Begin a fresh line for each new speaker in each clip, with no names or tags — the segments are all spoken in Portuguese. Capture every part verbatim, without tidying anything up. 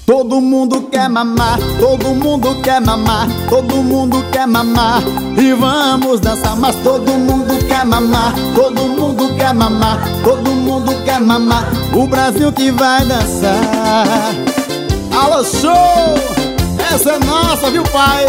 Todo mundo quer mamar, todo mundo quer mamar, todo mundo quer mamar. E vamos dançar, mas todo mundo quer mamar, todo mundo quer mamar, todo mundo quer mamar. O Brasil que vai dançar. Alô, show! Essa é nossa, viu, pai?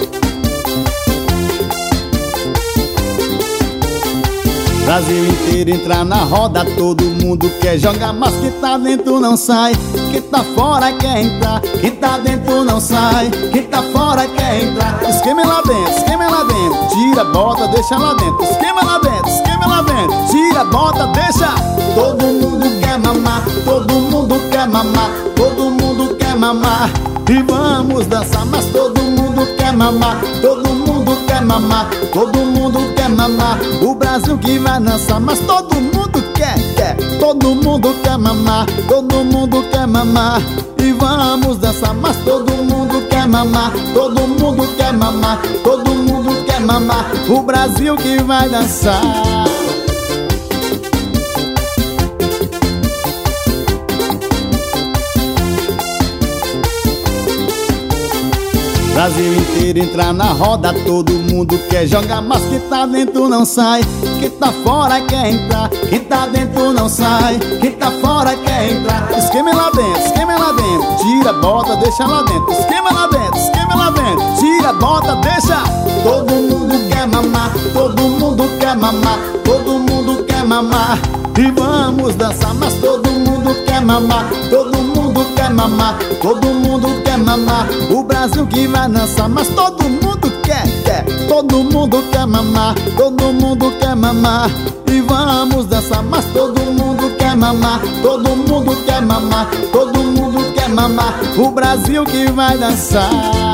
Brasil inteiro entrar na roda, todo mundo quer jogar, mas que tá dentro não sai, que tá fora quer entrar, que tá dentro não sai, que tá fora quer entrar. Esquema lá dentro, esquema lá dentro, tira, bota, deixa lá dentro, esquema lá dentro, esquema lá dentro, tira, bota, deixa. Todo mundo quer mamar, todo mundo quer mamar, todo mundo quer mamar. E vamos dançar, mas todo mundo quer mamar, todo mundo quer mamar, todo mundo quer mamar. O Brasil que vai dançar, mas todo mundo quer, quer, todo mundo quer mamar, todo mundo quer mamar. E vamos dançar, mas todo mundo quer mamar, todo mundo quer mamar, todo mundo quer mamar. O Brasil que vai dançar. Brasil inteiro entrar na roda, todo mundo quer jogar, mas que tá dentro não sai, que tá fora quer entrar, que tá dentro não sai, que tá fora quer entrar. Esquema lá dentro, esquema lá dentro, tira, bota, deixa lá dentro, esquema lá dentro, esquema lá dentro, tira, bota, deixa. Todo mundo quer mamar, todo mundo quer mamar, todo mundo quer mamar. E vamos dançar, mas todo mundo quer mamar, todo mundo quer mamar, todo mundo quer mamar. O Brasil que vai dançar, mas todo mundo quer, quer, todo mundo quer mamar, todo mundo quer mamar. E vamos dançar, mas todo mundo quer mamar, todo mundo quer mamar, todo mundo quer mamar. O Brasil que vai dançar.